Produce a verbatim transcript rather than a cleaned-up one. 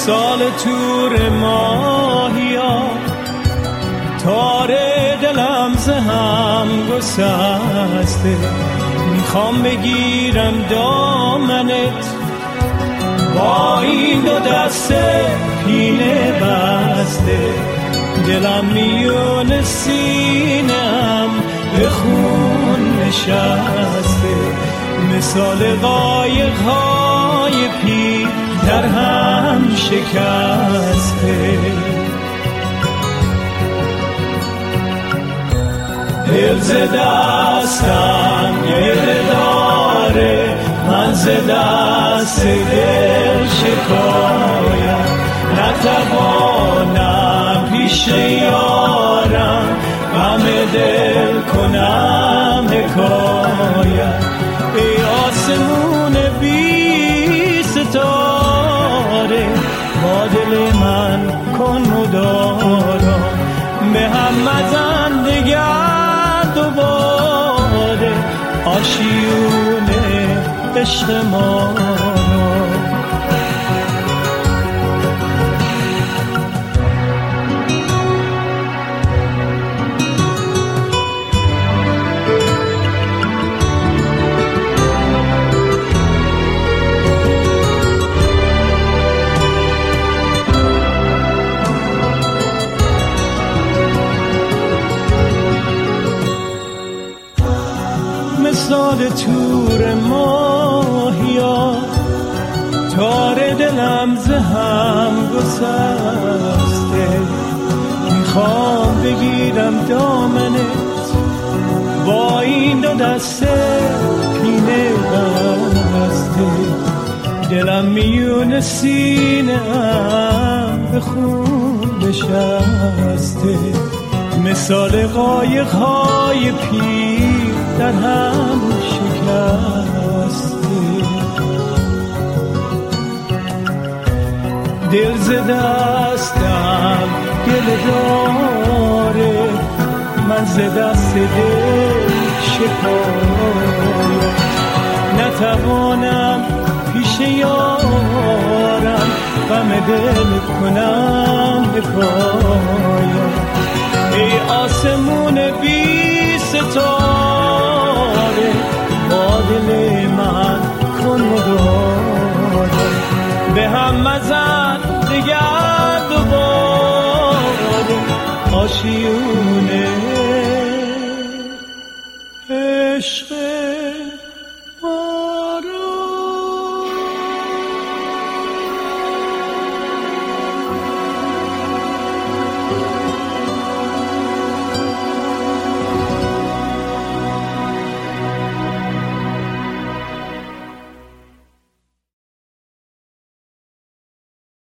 مثال تور ماهیا تاره دلم ز هم گسسته، میخوام بگیرم دامنت با این دو دسته پینه بسته، دلم میون سینم به خون نشسته، مثال قایق های پیر در هم شکسته. دل ز دستم گله داره، من ز دست دل شکایم، نتوانم پیش یارم غم دل کنم حکایم. ای آسمون بی ستاره با دل من کن مدارا، به هم مزن دگر دوباره آشیون عشق ما را. مثال تور ماهیا تار دلم ز هم گسسته، میخوام بگیرم دامنت با این دو دسته پینه بسته، دلم میون سینه‌ام به خون نشسته، مثال قایق های پیر در هم شکسته. دل ز دستم گله داره، من ز دست دل شکایم، نتوانم پیش یارم غم دل کنم حکایم. ای آسمون بی ستاره با دل من کن مدارا، به هم مزن دگر دوباره آشیون